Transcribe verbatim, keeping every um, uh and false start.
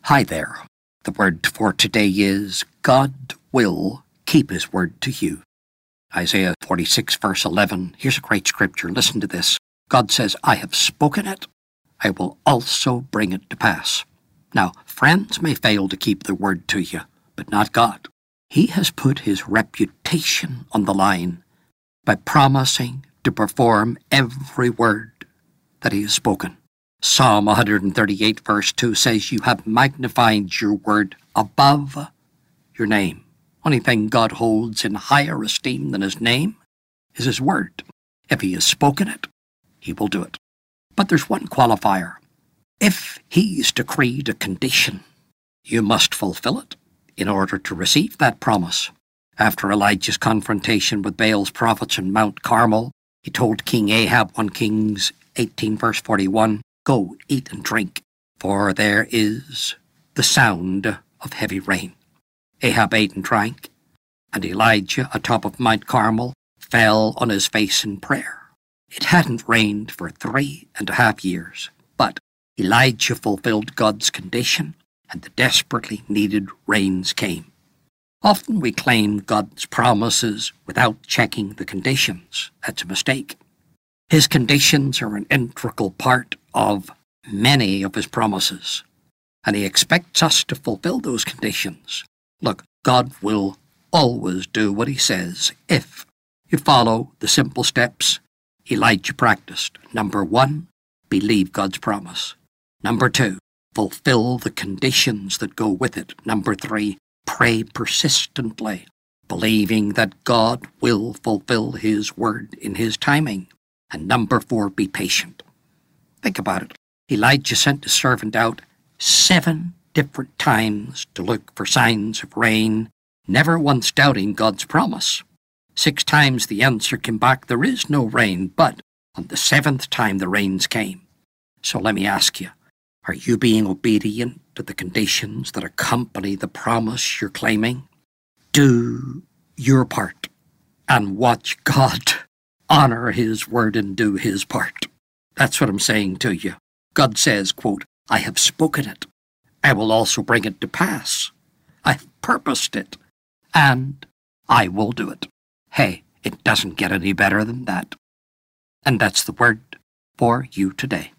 Hi there. The word for today is God will keep his word to you. Isaiah forty-six verse eleven. Here's a great scripture. Listen to this. God says, I have spoken it. I will also bring it to pass. Now, friends may fail to keep the word to you, but not God. He has put his reputation on the line by promising to perform every word that he has spoken. Psalm one thirty-eight verse two says, you have magnified your word above your name. Only thing God holds in higher esteem than his name is his word. If he has spoken it, he will do it. But there's one qualifier. If he's decreed a condition, you must fulfill it in order to receive that promise. After Elijah's confrontation with Baal's prophets on Mount Carmel, he told King Ahab, First Kings eighteen verse forty-one, go, eat and drink, for there is the sound of heavy rain. Ahab ate and drank, and Elijah, atop of Mount Carmel, fell on his face in prayer. It hadn't rained for three and a half years, but Elijah fulfilled God's condition, and the desperately needed rains came. Often we claim God's promises without checking the conditions. That's a mistake. His conditions are an integral part of many of his promises, and he expects us to fulfill those conditions. Look, God will always do what he says if you follow the simple steps Elijah practiced. Number one, believe God's promise. Number two, fulfill the conditions that go with it. Number three, pray persistently, believing that God will fulfill his word in his timing. And number four, be patient. Think about it. Elijah sent his servant out seven different times to look for signs of rain, never once doubting God's promise. Six times the answer came back, there is no rain, but on the seventh time the rains came. So let me ask you, are you being obedient to the conditions that accompany the promise you're claiming? Do your part and watch God honor his word and do his part. That's what I'm saying to you. God says, quote, I have spoken it. I will also bring it to pass. I've purposed it, and I will do it. Hey, it doesn't get any better than that. And that's the word for you today.